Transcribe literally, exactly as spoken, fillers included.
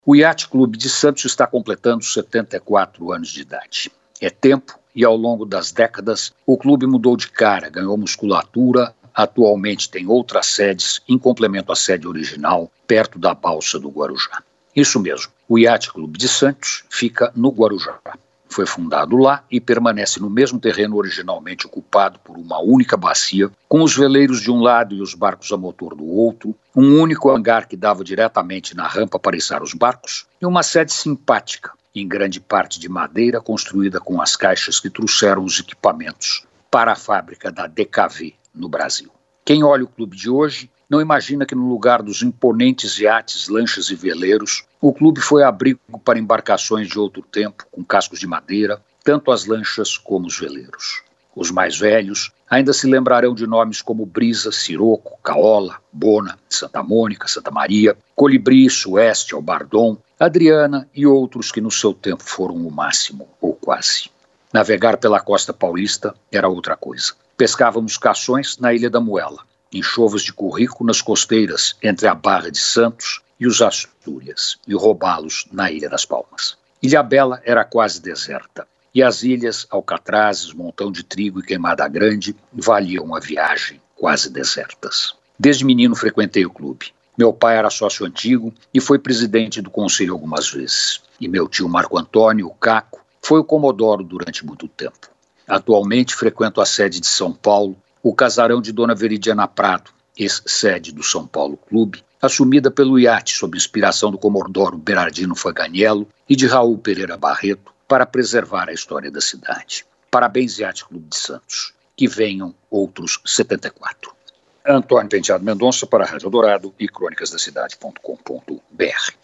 O Yacht Clube de Santos está completando setenta e quatro anos de idade. É tempo e, ao longo das décadas, o clube mudou de cara, ganhou musculatura, atualmente tem outras sedes em complemento à sede original, perto da Balsa do Guarujá. Isso mesmo, o Yacht Clube de Santos fica no Guarujá. Foi fundado lá e permanece no mesmo terreno originalmente ocupado por uma única bacia, com os veleiros de um lado e os barcos a motor do outro, um único hangar que dava diretamente na rampa para içar os barcos, e uma sede simpática, em grande parte de madeira, construída com as caixas que trouxeram os equipamentos para a fábrica da D K V no Brasil. Quem olha o clube de hoje não imagina que no lugar dos imponentes iates, lanchas e veleiros, o clube foi abrigo para embarcações de outro tempo, com cascos de madeira, tanto as lanchas como os veleiros. Os mais velhos ainda se lembrarão de nomes como Brisa, Siroco, Caola, Bona, Santa Mônica, Santa Maria, Colibri, Sueste, Albardon, Adriana e outros que no seu tempo foram o máximo, ou quase. Navegar pela costa paulista era outra coisa. Pescávamos cações na Ilha da Moela, enxovas de currico nas costeiras entre a Barra de Santos e os Astúrias, e roubá-los na Ilha das Palmas. Ilhabela era quase deserta, e as ilhas Alcatrazes, Montão de Trigo e Queimada Grande valiam a viagem, quase desertas. Desde menino frequentei o clube. Meu pai era sócio antigo e foi presidente do conselho algumas vezes. E meu tio Marco Antônio, o Caco, foi o comodoro durante muito tempo. Atualmente frequento a sede de São Paulo, o casarão de Dona Veridiana Prado, ex-sede do São Paulo Clube, assumida pelo Iate sob inspiração do comodoro Berardino Faganiello e de Raul Pereira Barreto, para preservar a história da cidade. Parabéns, Yacht Clube de Santos. Que venham outros setenta e quatro. Antônio Penteado Mendonça para a Rádio Dourado e crônicas da cidade ponto com ponto br.